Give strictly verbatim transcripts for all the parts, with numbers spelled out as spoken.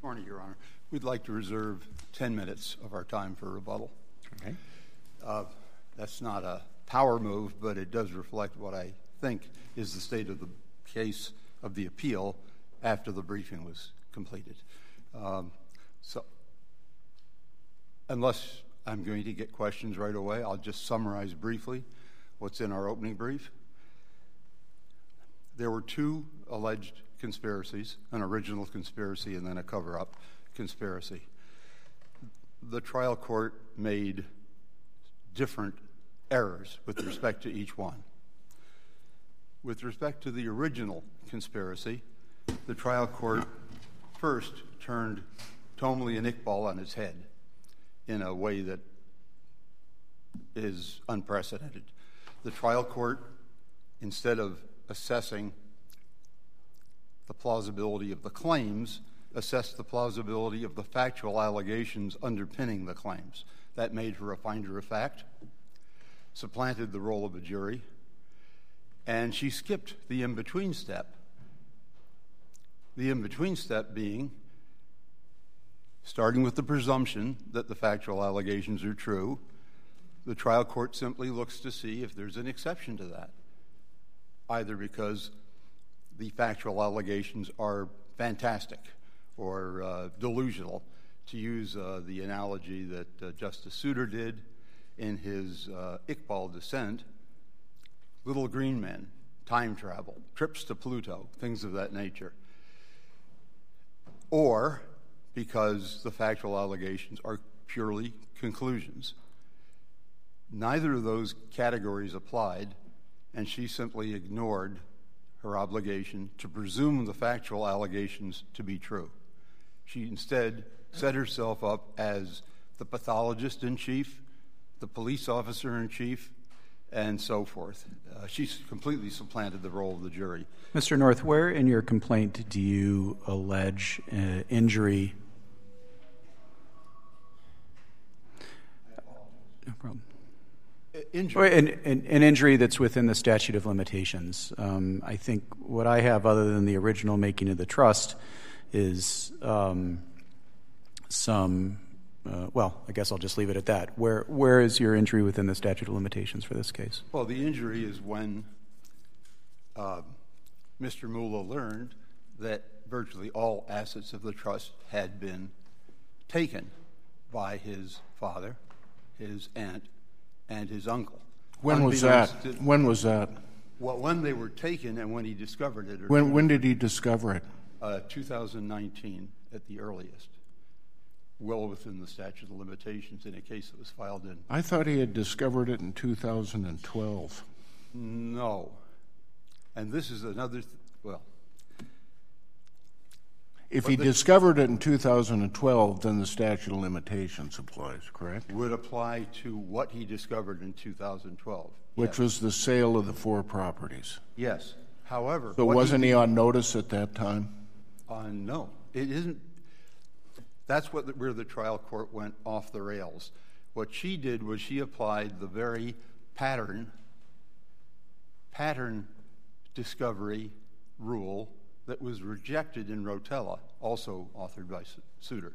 Morning, Your Honor. We'd like to reserve ten minutes of our time for rebuttal. Okay. Uh, that's not a power move, but it does reflect what I think is the state of the case of the appeal after the briefing was completed. Um, so, unless I'm going to get questions right away, I'll just summarize briefly what's in our opening brief. There were two alleged conspiracies, an original conspiracy and then a cover-up conspiracy. The trial court made different errors with respect to each one. With respect to the original conspiracy, the trial court first turned Tomley and Iqbal on its head in a way that is unprecedented. The trial court, instead of assessing the plausibility of the claims, assessed the plausibility of the factual allegations underpinning the claims. That made her a finder of fact, supplanted the role of a jury, and she skipped the in-between step. The in-between step being, starting with the presumption that the factual allegations are true, the trial court simply looks to see if there's an exception to that, either because the factual allegations are fantastic or uh, delusional, to use uh, the analogy that uh, Justice Souter did in his uh, Iqbal dissent, little green men, time travel, trips to Pluto, things of that nature. Or because the factual allegations are purely conclusions. Neither of those categories applied, and she simply ignored her obligation to presume the factual allegations to be true. She instead set herself up as the pathologist in chief, the police officer in chief, and so forth. Uh, she's completely supplanted the role of the jury. Mister North, where in your complaint do you allege uh, injury? No problem. Injury. An, an, an injury that's within the statute of limitations. Um, I think what I have, other than the original making of the trust, is um, some, uh, well, I guess I'll just leave it at that. Where Where is your injury within the statute of limitations for this case? Well, the injury is when uh, Mister Mula learned that virtually all assets of the trust had been taken by his father, his aunt, and his uncle. When was that? To, when was that? Well, when they were taken and when he discovered it. When when did he discover it? Uh, two thousand nineteen at the earliest, well within the statute of limitations in a case that was filed in. I thought he had discovered it in two thousand twelve. No. And this is another, th- well. If he the, discovered it in two thousand twelve, then the statute of limitations applies, correct? Would apply to what he discovered in two thousand twelve. Which yes. was the sale of the four properties. Yes. However. So wasn't he, he on notice at that time? Uh, no. It isn't. That's what the, where the trial court went off the rails. What she did was she applied the very pattern, pattern discovery rule that was rejected in Rotella, also authored by Souter.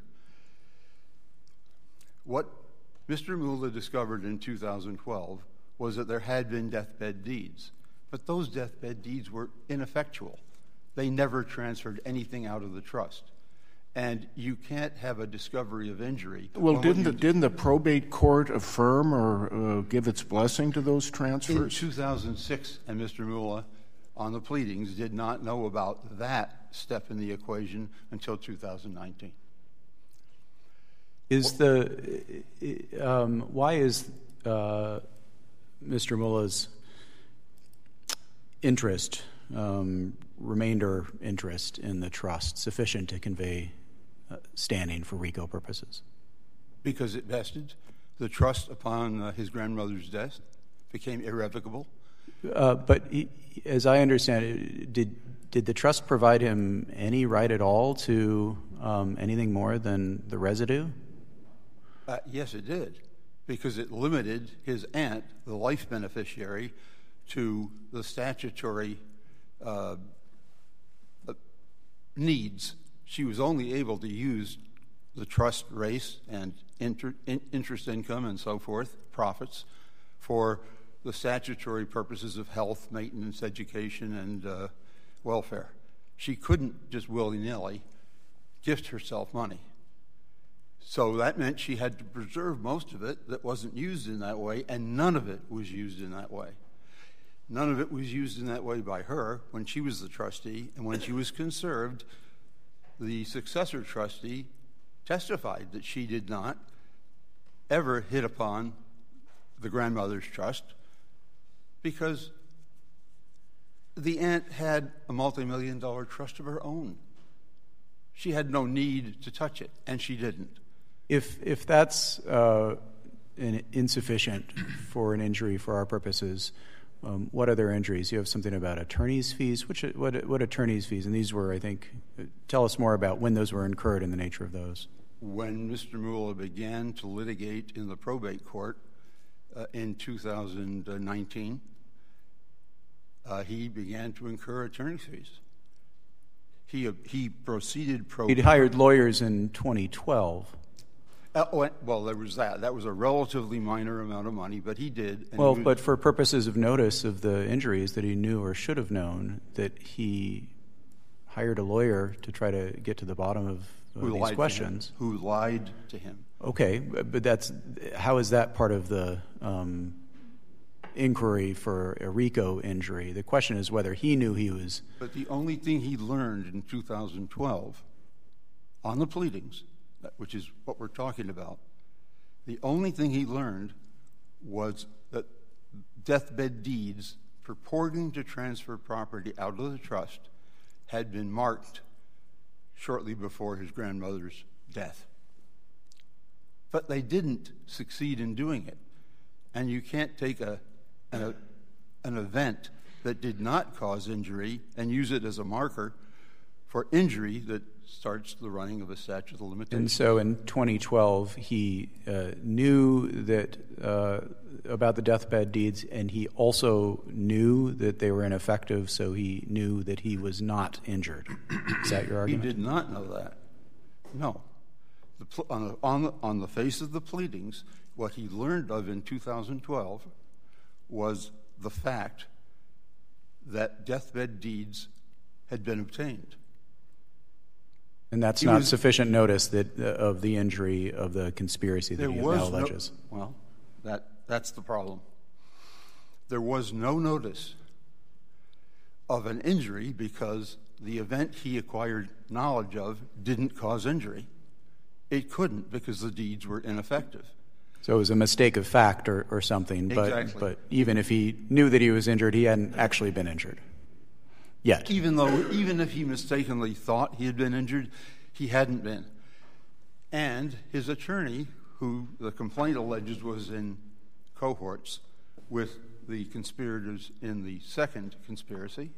What Mister Mula discovered in two thousand twelve was that there had been deathbed deeds, but those deathbed deeds were ineffectual. They never transferred anything out of the trust. And you can't have a discovery of injury. Well, didn't the, didn't the probate court affirm or uh, give its blessing to those transfers? In two thousand six, and Mister Mula, on the pleadings, did not know about that step in the equation until two thousand nineteen. Is the um, why is uh, Mister Mula's interest, um, remainder interest in the trust, sufficient to convey uh, standing for RICO purposes? Because it vested. The trust upon uh, his grandmother's death became irrevocable. Uh, but he, as I understand it, did did the trust provide him any right at all to um, anything more than the residue? Uh, yes, it did, because it limited his aunt, the life beneficiary, to the statutory uh, uh, needs. she was only able to use the trust race and inter, in, interest income and so forth, profits, for the statutory purposes of health, maintenance, education, and uh, welfare. She couldn't just willy-nilly gift herself money. So that meant she had to preserve most of it that wasn't used in that way, and none of it was used in that way. None of it was used in that way by her when she was the trustee, and when she was conserved, the successor trustee testified that she did not ever hit upon the grandmother's trust because the aunt had a multi-million dollar trust of her own. She had no need to touch it, and she didn't. If if that's uh, in, insufficient for an injury for our purposes, um, what other injuries? You have something about attorney's fees. Which what what attorney's fees? And these were, I think, tell us more about when those were incurred and the nature of those. When Mister Moolah began to litigate in the probate court uh, in two thousand nineteen, uh, he began to incur attorney's fees. He uh, he proceeded pro. He'd hired lawyers in twenty twelve. Uh, well, there was that. That was a relatively minor amount of money, but he did. And well, he was, but for purposes of notice of the injuries that he knew or should have known, that he hired a lawyer to try to get to the bottom of uh, who these lied questions. To him, who lied to him. Okay, but that's how is that part of the um, inquiry for a RICO injury? The question is whether he knew he was. But the only thing he learned in two thousand twelve on the pleadings, which is what we're talking about, the only thing he learned was that deathbed deeds purporting to transfer property out of the trust had been marked shortly before his grandmother's death. But they didn't succeed in doing it. And you can't take a, an, a, an event that did not cause injury and use it as a marker for injury that starts the running of a statute of limitations. And so in twenty twelve, he uh, knew that uh, about the deathbed deeds, and he also knew that they were ineffective, so he knew that he was not injured. Is that your argument? He did not know that. No. The pl- on, the, on, the, on the face of the pleadings, what he learned of in two thousand twelve was the fact that deathbed deeds had been obtained. And that's He not was, sufficient notice that uh, of the injury of the conspiracy that he now alleges. No, well, that that's the problem. There was no notice of an injury because the event he acquired knowledge of didn't cause injury. It couldn't because the deeds were ineffective. So it was a mistake of fact or, or something. But, exactly. But even if he knew that he was injured, he hadn't actually been injured yet. Even though, even if he mistakenly thought he had been injured, he hadn't been. And his attorney, who the complaint alleges was in cohorts with the conspirators in the second conspiracy,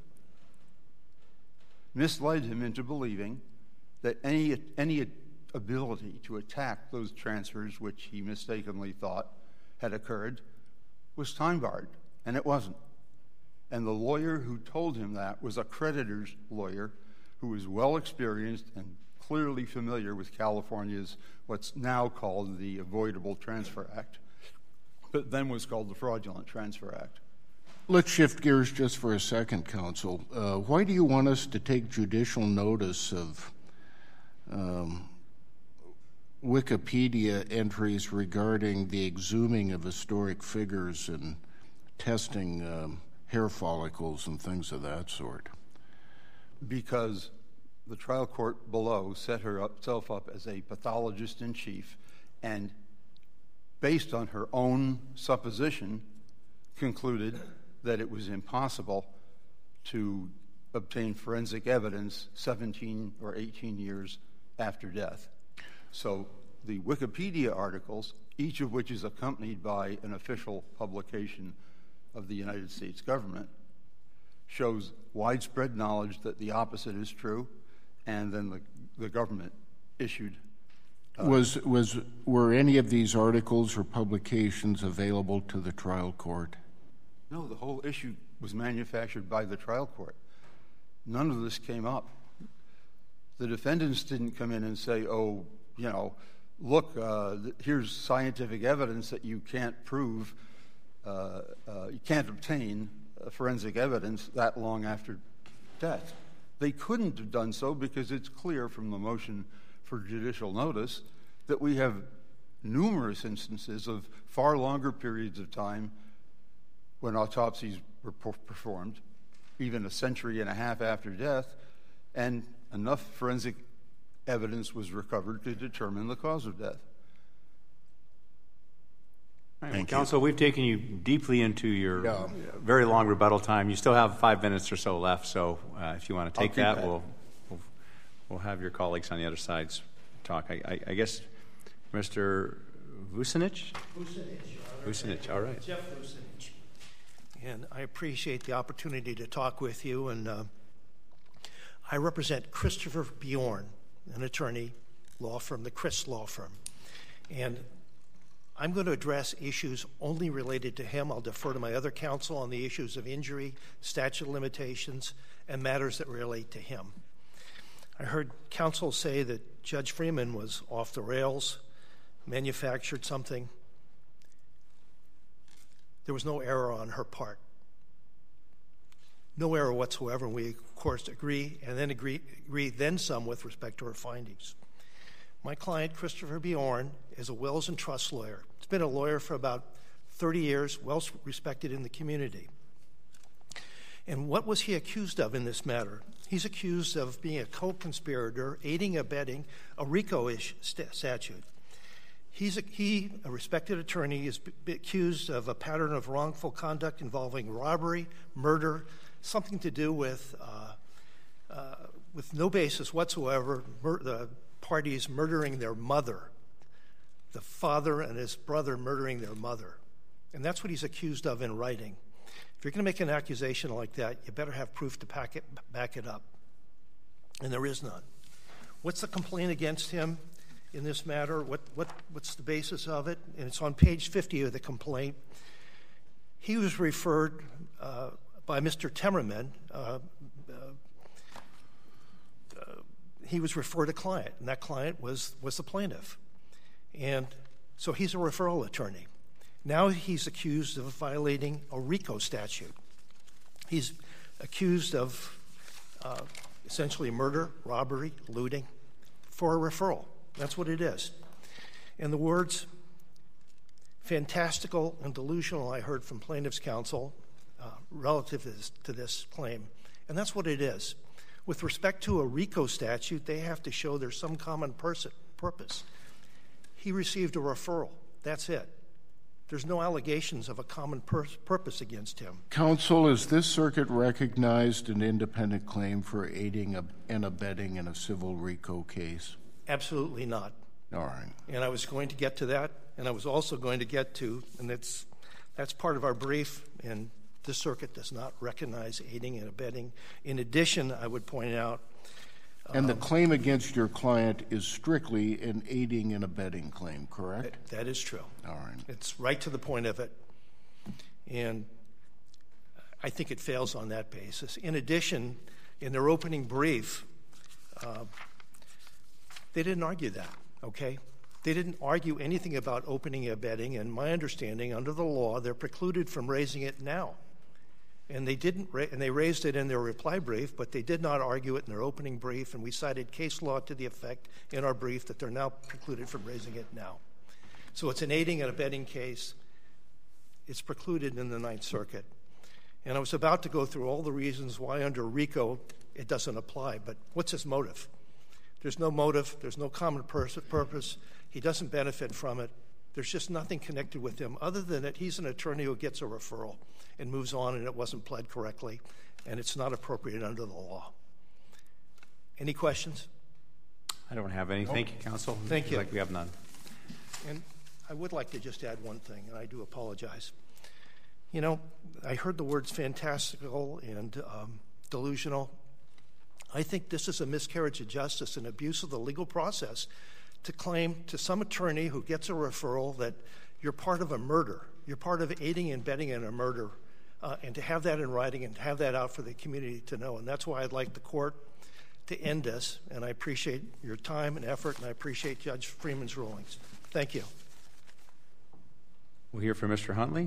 misled him into believing that any any ability to attack those transfers, which he mistakenly thought had occurred, was time-barred, and it wasn't. And the lawyer who told him that was a creditor's lawyer who was well-experienced and clearly familiar with California's what's now called the Avoidable Transfer Act, but then was called the Fraudulent Transfer Act. Let's shift gears just for a second, counsel. Uh, why do you want us to take judicial notice of um, Wikipedia entries regarding the exhuming of historic figures and testing um, hair follicles and things of that sort? Because the trial court below set herself up as a pathologist in chief and, based on her own supposition, concluded that it was impossible to obtain forensic evidence seventeen or eighteen years after death. So the Wikipedia articles, each of which is accompanied by an official publication of the United States government, shows widespread knowledge that the opposite is true, and then the, the government issued. Uh, was was were any of these articles or publications available to the trial court? No, the whole issue was manufactured by the trial court. None of this came up. The defendants didn't come in and say, oh, you know, look, uh, here's scientific evidence that you can't prove, uh, uh, you can't obtain uh, forensic evidence that long after death. They couldn't have done so because it's clear from the motion for judicial notice that we have numerous instances of far longer periods of time when autopsies were performed, even a century and a half after death, and enough forensic evidence was recovered to determine the cause of death. All right, well, Counsel, we've taken you deeply into your Yeah. very long rebuttal time. You still have five minutes or so left, so uh, if you want to take that, that. We'll, we'll we'll have your colleagues on the other side talk. I, I, I guess Mister Vucinich? Vucinich. Vucinich, all right. Jeff Vucinich. And I appreciate the opportunity to talk with you. And uh, I represent Christopher Bjorn, an attorney, law firm, the Chris Law Firm. And I'm going to address issues only related to him. I'll defer to my other counsel on the issues of injury, statute of limitations, and matters that relate to him. I heard counsel say that Judge Freeman was off the rails, manufactured something. There was no error on her part. No error whatsoever, and we, of course, agree, and then agree, agree then some with respect to her findings. My client, Christopher Bjorn, is a wills and trust lawyer. He's been a lawyer for about thirty years, well respected in the community. And what was he accused of in this matter? He's accused of being a co-conspirator, aiding, abetting a RICO-ish st- statute. He's a, he, a respected attorney, is b- accused of a pattern of wrongful conduct involving robbery, murder, something to do with, uh, uh, with no basis whatsoever, mur- the parties murdering their mother, the father and his brother murdering their mother. And that's what he's accused of in writing. If you're going to make an accusation like that, you better have proof to back it, back it up. And there is none. What's the complaint against him in this matter? What, what, what's the basis of it? And it's on page fifty of the complaint. He was referred uh, by Mister Temmerman. Uh, uh, uh, he was referred a client, and that client was, was the plaintiff. And so he's a referral attorney. Now he's accused of violating a RICO statute. He's accused of uh, essentially murder, robbery, looting for a referral. That's what it is. And the words fantastical and delusional I heard from plaintiff's counsel uh, relative to this, to this claim. And that's what it is. With respect to a RICO statute, they have to show there's some common person, purpose. He received a referral. That's it. There's no allegations of a common pur- purpose against him. Counsel, has this circuit recognized an independent claim for aiding and abetting in a civil RICO case? Absolutely not. All right. And I was going to get to that, and I was also going to get to, and that's, that's part of our brief, and this circuit does not recognize aiding and abetting. In addition, I would point out... And the claim against your client is strictly an aiding and abetting claim, correct? That is true. All right. It's right to the point of it. And I think it fails on that basis. In addition, in their opening brief, uh, they didn't argue that, okay? They didn't argue anything about opening and abetting, and my understanding, under the law, they're precluded from raising it now. And they didn't, ra- and they raised it in their reply brief, but they did not argue it in their opening brief, and we cited case law to the effect in our brief that they're now precluded from raising it now. So it's an aiding and abetting case. It's precluded in the Ninth Circuit. And I was about to go through all the reasons why under RICO it doesn't apply, but what's his motive? There's no motive. There's no common pers- purpose. He doesn't benefit from it. There's just nothing connected with him other than that he's an attorney who gets a referral and moves on, and it wasn't pled correctly, and it's not appropriate under the law. Any questions? I don't have any. Thank you, counsel. Thank you. Like we have none. And I would like to just add one thing, and I do apologize. You know, I heard the words fantastical and um, delusional. I think this is a miscarriage of justice and abuse of the legal process to claim to some attorney who gets a referral that you're part of a murder, you're part of aiding and abetting in a murder, uh, and to have that in writing and have that out for the community to know. And that's why I'd like the court to end this, and I appreciate your time and effort, and I appreciate Judge Freeman's rulings. Thank you. We'll hear from Mister Huntley.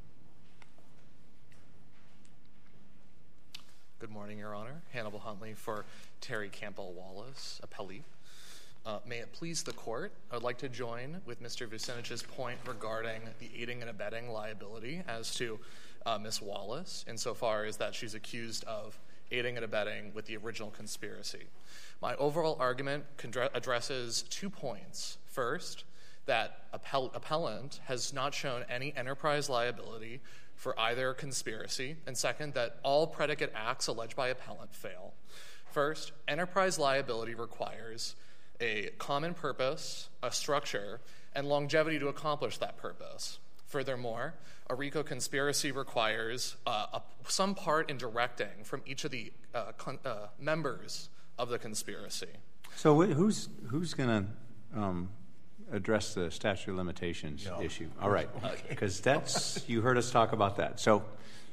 Good morning, Your Honor. Hannibal Huntley for Terry Campbell Wallace, appellee. Uh, may it please the court, I would like to join with Mister Vucinich's point regarding the aiding and abetting liability as to uh, Miz Wallace, insofar as that she's accused of aiding and abetting with the original conspiracy. My overall argument addresses two points. First, that appell- appellant has not shown any enterprise liability for either conspiracy, and second, that all predicate acts alleged by appellant fail. First, enterprise liability requires a common purpose, a structure, and longevity to accomplish that purpose. Furthermore, a RICO conspiracy requires uh, a, some part in directing from each of the uh, con- uh, members of the conspiracy. So wh- who's who's going to um, address the statute of limitations no. issue? All right, because that's you heard us talk about that. So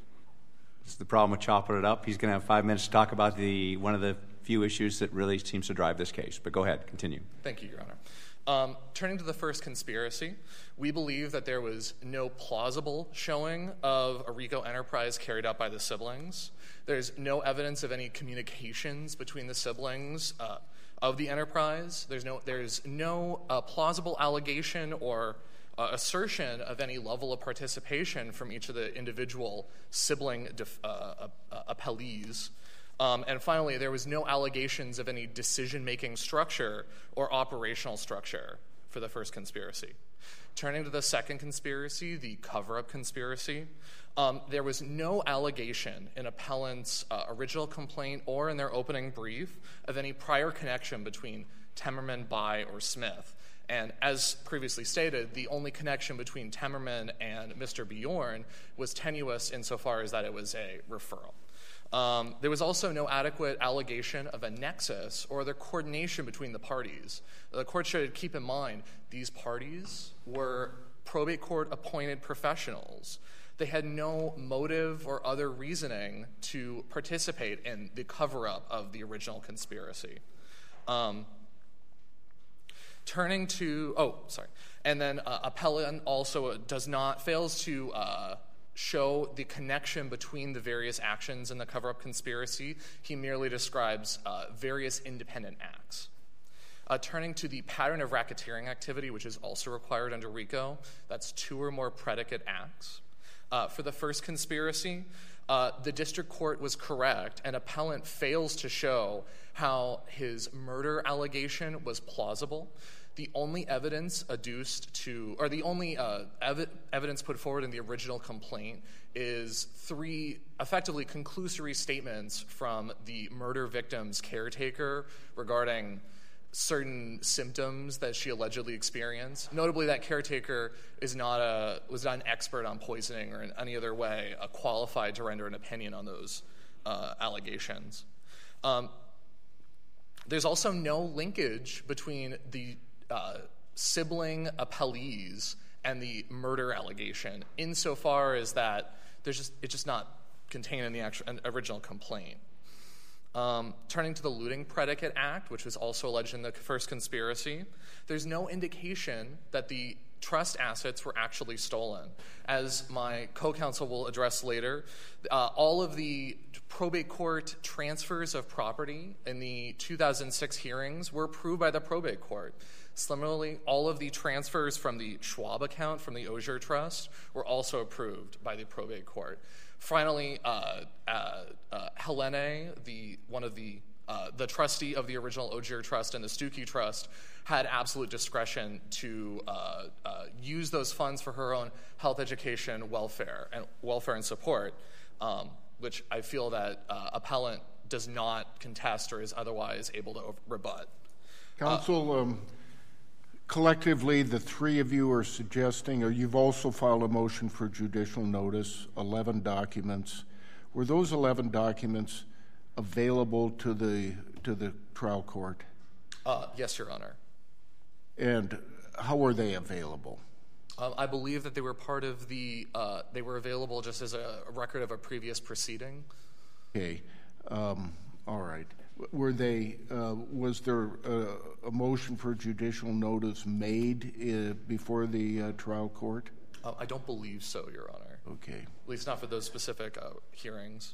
this is the problem with chopping it up. He's going to have five minutes to talk about the one of the few issues that really seems to drive this case. But go ahead, continue. Thank you, Your Honor. Um, turning to the first conspiracy, we believe that there was no plausible showing of a RICO enterprise carried out by the siblings. There's no evidence of any communications between the siblings uh, of the enterprise. There's no, there's no uh, plausible allegation or uh, assertion of any level of participation from each of the individual sibling def- uh, uh, appellees. Um, and finally, there was no allegations of any decision-making structure or operational structure for the first conspiracy. Turning to the second conspiracy, the cover-up conspiracy, um, there was no allegation in appellant's uh, original complaint or in their opening brief of any prior connection between Temmerman, Bai, or Smith. And as previously stated, the only connection between Temmerman and Mister Bjorn was tenuous insofar as that it was a referral. Um, there was also no adequate allegation of a nexus or the coordination between the parties. The court should keep in mind these parties were probate court appointed professionals. They had no motive or other reasoning to participate in the cover-up of the original conspiracy. Um, turning to, oh, sorry. And then uh, appellant also does not, fails to uh, show the connection between the various actions in the cover-up conspiracy. He merely describes uh, various independent acts. Uh, turning to the pattern of racketeering activity, which is also required under RICO, that's two or more predicate acts. Uh, for the first conspiracy, uh, the district court was correct, and appellant fails to show how his murder allegation was plausible. The only evidence adduced to, or the only uh, ev- evidence put forward in the original complaint is three effectively conclusory statements from the murder victim's caretaker regarding certain symptoms that she allegedly experienced. Notably, that caretaker is not a was not an expert on poisoning or in any other way uh, qualified to render an opinion on those uh, allegations. Um, there's also no linkage between the uh, sibling appellees and the murder allegation, insofar as that there's just it's just not contained in the actual original complaint. Um, turning to the looting predicate act, which was also alleged in the first conspiracy, there's no indication that the trust assets were actually stolen. As my co-counsel will address later, uh, all of the probate court transfers of property in the two thousand six hearings were approved by the probate court. Similarly, all of the transfers from the Schwab account from the Osier Trust were also approved by the probate court. Finally, uh, uh, uh, Helene, the one of the uh, the trustee of the original Osier Trust and the Stuckey Trust, had absolute discretion to uh, uh, use those funds for her own health, education, welfare, and welfare and support, um, which I feel that uh, appellant does not contest or is otherwise able to rebut. Counsel, uh, um, collectively, the three of you are suggesting, or you've also filed a motion for judicial notice, eleven documents. Were those eleven documents available to the to the trial court? Uh, yes, Your Honor. And how were they available? Um, I believe that they were part of the, uh, they were available just as a record of a previous proceeding. Okay, um, all right. Were they, uh, was there a, a motion for judicial notice made uh, before the uh, trial court? Uh, I don't believe so, Your Honor. Okay. At least not for those specific uh, hearings.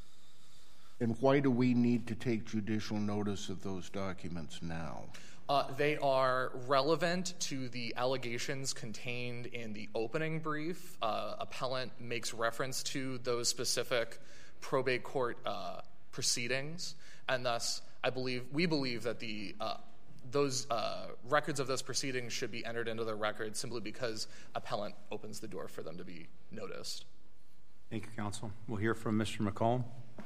And why do we need to take judicial notice of those documents now? Uh, they are relevant to the allegations contained in the opening brief. Uh, appellant makes reference to those specific probate court uh, proceedings, and thus I believe we believe that the uh, those uh, records of those proceedings should be entered into the record simply because appellant opens the door for them to be noticed. Thank you, counsel. We'll hear from Mister McCollum.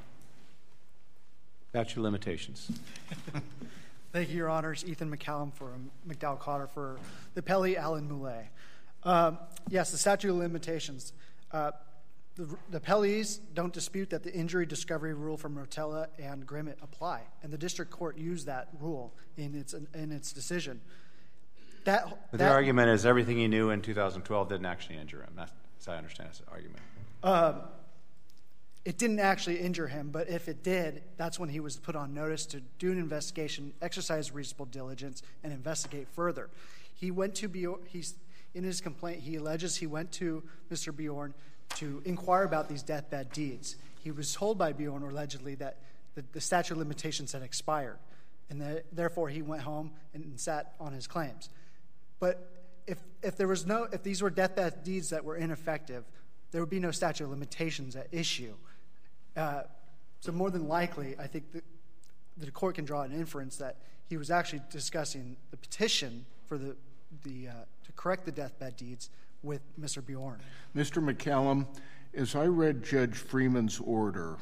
Statute of limitations. Thank you, Your Honors. Ethan McCallum for McDowell Cotter for the appellee Alan Moulet. Um, yes, the statute of limitations. Uh, the, the appellees don't dispute that the injury discovery rule from Rotella and Grimmett apply, and the district court used that rule in its in its decision. That, but that their argument is everything he knew in two thousand twelve didn't actually injure him. That's, as I understand his argument. Um, It didn't actually injure him, but if it did, that's when he was put on notice to do an investigation, exercise reasonable diligence, and investigate further. He went to Bjorn, he's, in his complaint, he alleges he went to Mister Bjorn to inquire about these deathbed deeds. He was told by Bjorn, allegedly, that the, the statute of limitations had expired, and that, therefore he went home and sat on his claims. But if, if there was no, if these were deathbed deeds that were ineffective, there would be no statute of limitations at issue. Uh, so more than likely, I think the, the court can draw an inference that he was actually discussing the petition for the, the uh, to correct the deathbed deeds with Mister Bjorn. Mister McCallum, as I read Judge Freeman's order,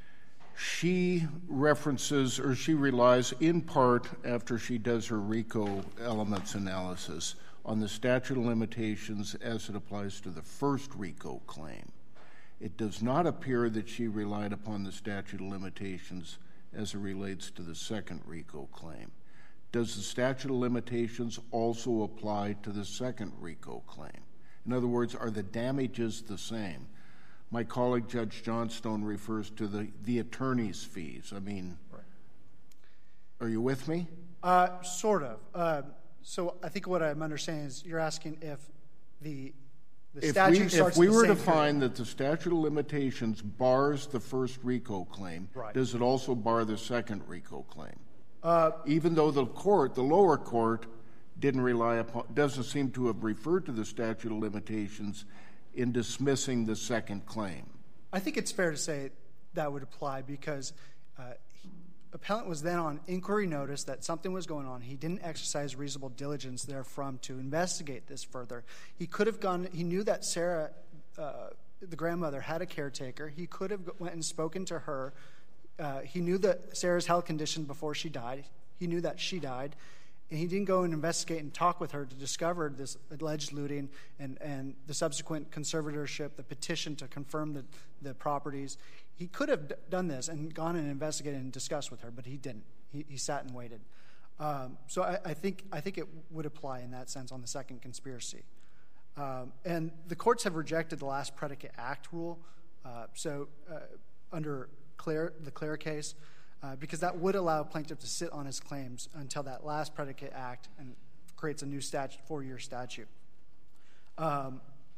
she references, or she relies in part after she does her RICO elements analysis on the statute of limitations as it applies to the first RICO claim. It does not appear that she relied upon the statute of limitations as it relates to the second RICO claim. Does the statute of limitations also apply to the second RICO claim? In other words, are the damages the same? My colleague, Judge Johnstone, refers to the, the attorney's fees. I mean, right. Are you with me? Uh, sort of. Uh, so I think what I'm understanding is you're asking if the The if we, if we were to find that the statute of limitations bars the first RICO claim, right. Does it also bar the second RICO claim? Uh, Even though the court, the lower court, didn't rely upon, doesn't seem to have referred to the statute of limitations in dismissing the second claim. I think it's fair to say that would apply because uh, he, appellant was then on inquiry notice that something was going on. He didn't exercise reasonable diligence therefrom to investigate this further. He could have gone, he knew that Sarah, uh, the grandmother, had a caretaker. He could have went and spoken to her. Uh, he knew that Sarah's health condition before she died. He knew that she died. And he didn't go and investigate and talk with her to discover this alleged looting and, and the subsequent conservatorship, the petition to confirm the, the properties. He could have d- done this and gone and investigated and discussed with her, but he didn't. He, he sat and waited. Um, so I, I think I think it would apply in that sense on the second conspiracy. Um, and the courts have rejected the last predicate act rule. Uh, so uh, under Clare, the Clare case, uh, because that would allow a plaintiff to sit on his claims until that last predicate act and creates a new statute, four-year statute. Um,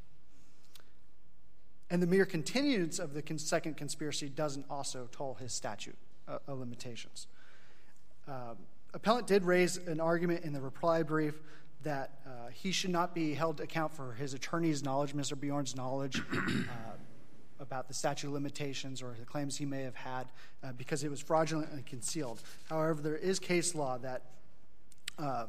And the mere continuance of the con- second conspiracy doesn't also toll his statute uh, of limitations. Um, appellant did raise an argument in the reply brief that uh, he should not be held to account for his attorney's knowledge, Mister Bjorn's knowledge, uh, about the statute of limitations or the claims he may have had uh, because it was fraudulently concealed. However, there is case law that uh,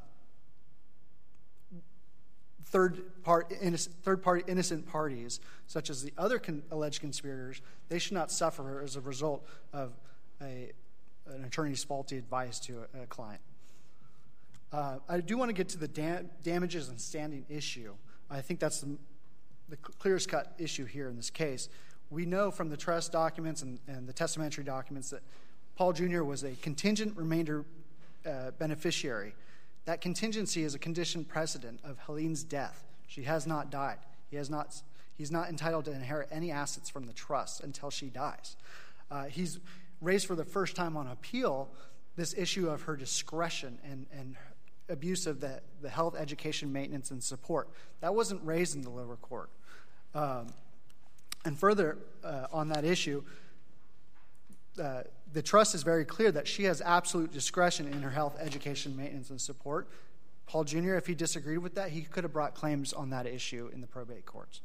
Third, part, innocent, third party innocent parties, such as the other con- alleged conspirators, they should not suffer as a result of a, an attorney's faulty advice to a, a client. Uh, I do want to get to the da- damages and standing issue. I think that's the, the clearest cut issue here in this case. We know from the trust documents and, and the testamentary documents that Paul Junior was a contingent remainder uh, beneficiary. That contingency is a conditioned precedent of Helene's death. She has not died. He has not. He's not entitled to inherit any assets from the trust until she dies. Uh, he's raised for the first time on appeal this issue of her discretion and, and abuse of the, the health, education, maintenance, and support. That wasn't raised in the lower court. Um, and further, uh, on that issue, uh, the trust is very clear that she has absolute discretion in her health, education, maintenance, and support. Paul Junior, if he disagreed with that, he could have brought claims on that issue in the probate courts.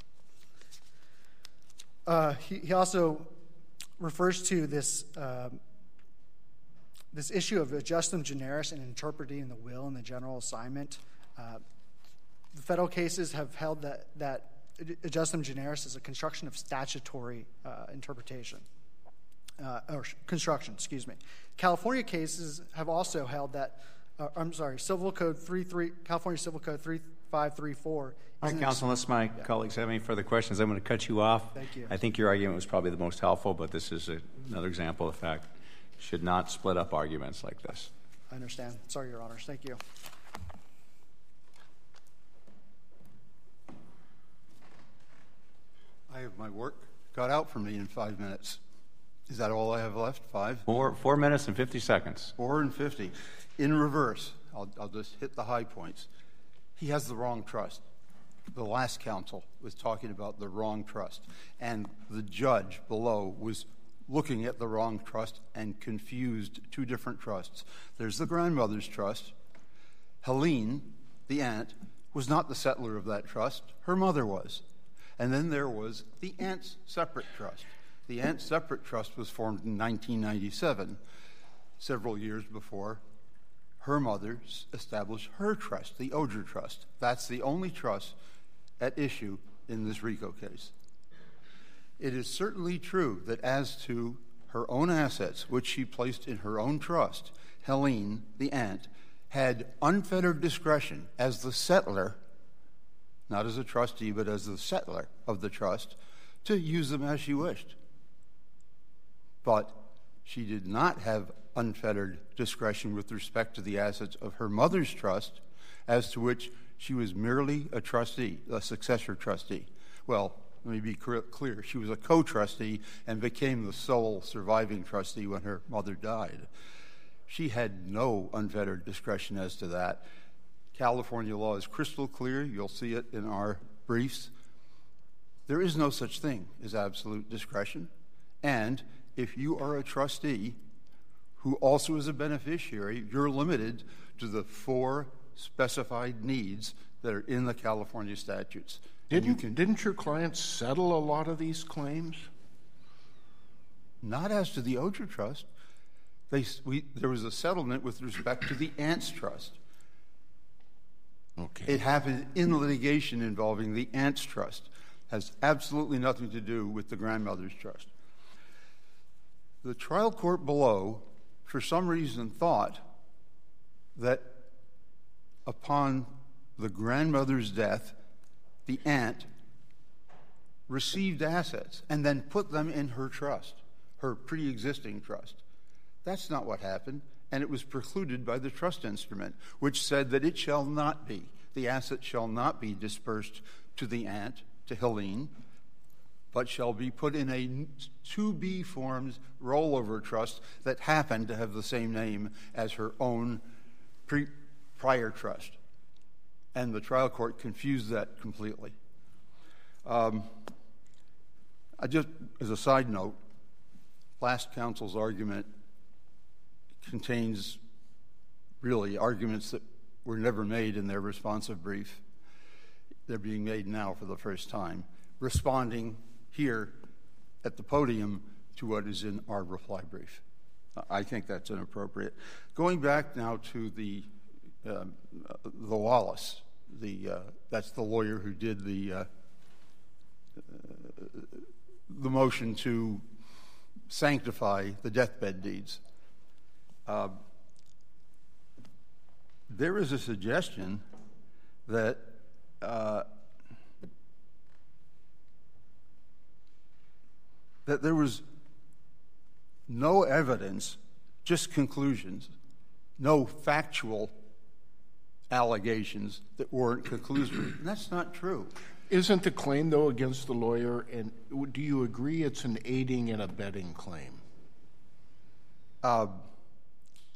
Uh, he, he also refers to this uh, this issue of adjustum generis and interpreting the will and the general assignment. Uh, the federal cases have held that, that adjustum generis is a construction of statutory uh, interpretation. Uh, or construction, excuse me. California cases have also held that, uh, I'm sorry, Civil Code three three, California Civil Code three five three four. All right, counsel, unless my yeah. colleagues have any further questions, I'm going to cut you off. Thank you. I think your argument was probably the most helpful, but this is a, another example of the fact should not split up arguments like this. I understand. Sorry, Your Honors. Thank you. I have my work cut out for me in five minutes. Is that all I have left? Five? Four, four minutes and fifty seconds. Four and fifty. In reverse, I'll, I'll just hit the high points. He has the wrong trust. The last counsel was talking about the wrong trust, and the judge below was looking at the wrong trust and confused two different trusts. There's the grandmother's trust. Helene, the aunt, was not the settler of that trust. Her mother was. And then there was the aunt's separate trust. The aunt's separate trust was formed in nineteen ninety-seven, several years before her mother established her trust, the Oger Trust. That's the only trust at issue in this RICO case. It is certainly true that as to her own assets, which she placed in her own trust, Helene, the aunt, had unfettered discretion as the settler, not as a trustee, but as the settler of the trust, to use them as she wished. But she did not have unfettered discretion with respect to the assets of her mother's trust, as to which she was merely a trustee, a successor trustee. Well, let me be clear. She was a co-trustee and became the sole surviving trustee when her mother died. She had no unfettered discretion as to that. California law is crystal clear. You'll see it in our briefs. There is no such thing as absolute discretion. And if you are a trustee who also is a beneficiary, you're limited to the four specified needs that are in the California statutes. Didn't, you can, didn't your client settle a lot of these claims? Not as to the Oger Trust. They, we, there was a settlement with respect to the aunt's trust. Okay. It happened in litigation involving the aunt's trust. Has absolutely nothing to do with the grandmother's trust. The trial court below, for some reason, thought that upon the grandmother's death, the aunt received assets and then put them in her trust, her pre-existing trust. That's not what happened, and it was precluded by the trust instrument, which said that it shall not be, the asset shall not be dispersed to the aunt, to Helene, but shall be put in a to-be formed rollover trust that happened to have the same name as her own pre- prior trust. And the trial court confused that completely. Um, I just, as a side note, last counsel's argument contains really arguments that were never made in their responsive brief. They're being made now for the first time, responding here at the podium to what is in our reply brief. I think that's inappropriate. Going back now to the uh, the Wallace, the uh, that's the lawyer who did the uh, the motion to sanctify the deathbed deeds. Uh, there is a suggestion that uh, that there was no evidence, just conclusions, no factual allegations that weren't conclusory. And that's not true. Isn't the claim, though, against the lawyer, and do you agree it's an aiding and abetting claim? Uh,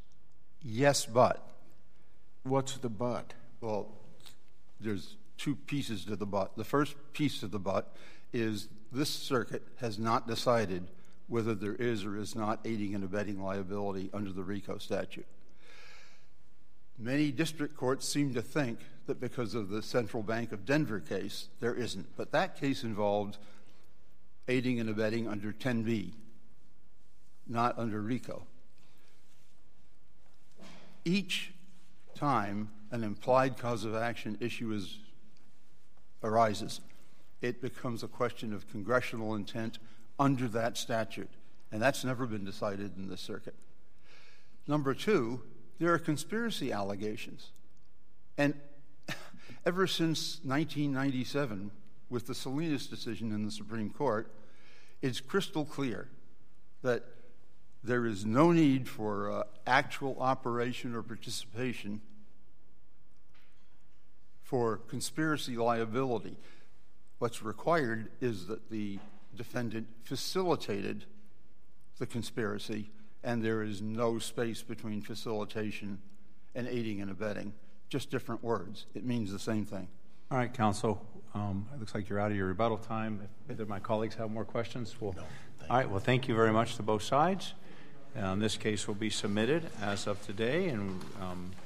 Yes, but. What's the but? Well, there's two pieces to the but. The first piece of the but is this circuit has not decided whether there is or is not aiding and abetting liability under the RICO statute. Many district courts seem to think that because of the Central Bank of Denver case, there isn't. But that case involved aiding and abetting under ten B, not under RICO. Each time an implied cause of action issue is, arises, it becomes a question of congressional intent under that statute, and that's never been decided in this circuit. Number two, there are conspiracy allegations. And ever since nineteen ninety-seven, with the Salinas decision in the Supreme Court, it's crystal clear that there is no need for uh, actual operation or participation for conspiracy liability. What's required is that the defendant facilitated the conspiracy, and there is no space between facilitation and aiding and abetting. Just different words. It means the same thing. All right, counsel. Um, it looks like you're out of your rebuttal time. If either of my colleagues have more questions, we'll. No, all right. Well, thank you very much to both sides. Um, this case will be submitted as of today, and um,